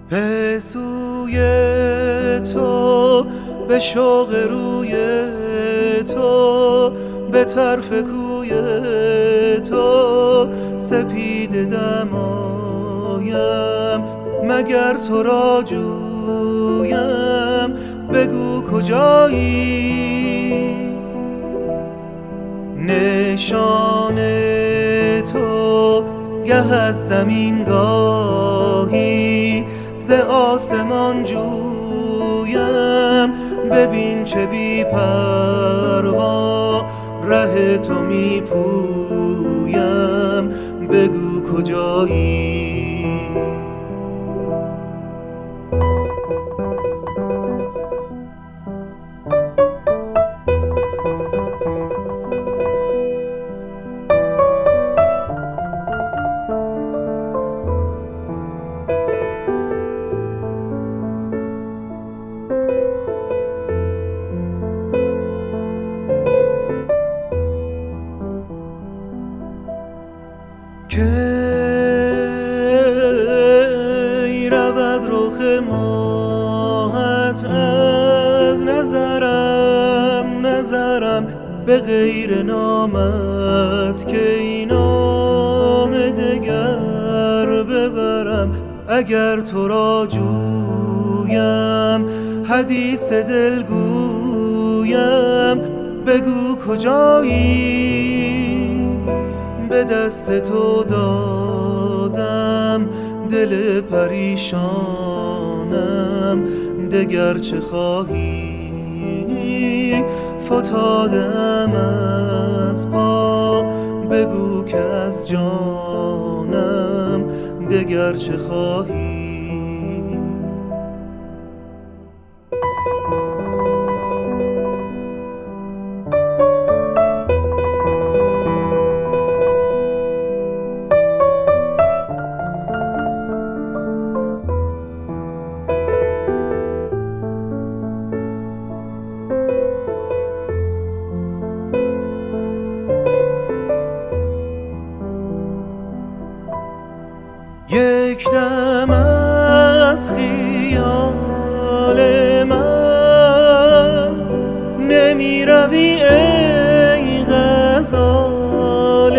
به سوی تو، به شوق روی تو، به طرف کوی تو سپیده دمایم. مگر تو را جویم، بگو کجایی؟ نشان تو گه از زمین گاهی ز آسمان جویم. ببین چه بی پروا ره تو می پویم، بگو کجایی؟ کی رود رخ ماهت از نظرم به غیر نامت، که این نام دگر ببرم. اگر تو را جویم، حدیث دل گویم، بگو کجایی؟ به دست تو دادم دل پریشانم، دگر چه خواهی؟ فتادم از پا، بگو که از جانم دگر چه خواهی؟ یک دم از خیال من نمی روی ای غزال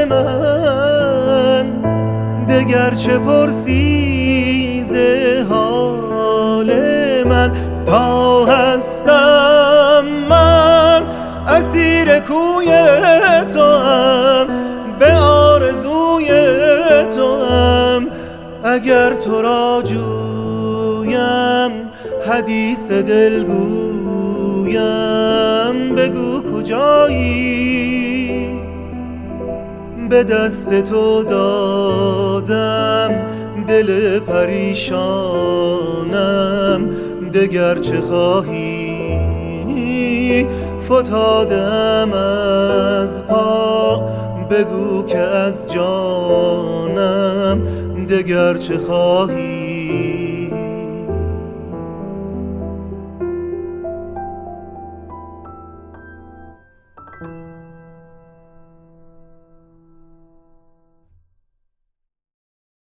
من، دگر چه پرسی ز حال من؟ تا هستم من اسیر کوی توام، به آرزوی توام. اگر تو را جویم، حدیث دل گویم، بگو کجایی؟ به دست تو دادم دل پریشانم، دگر چه خواهی؟ فتادم از پا، بگو که از جانم دگر چه خواهی؟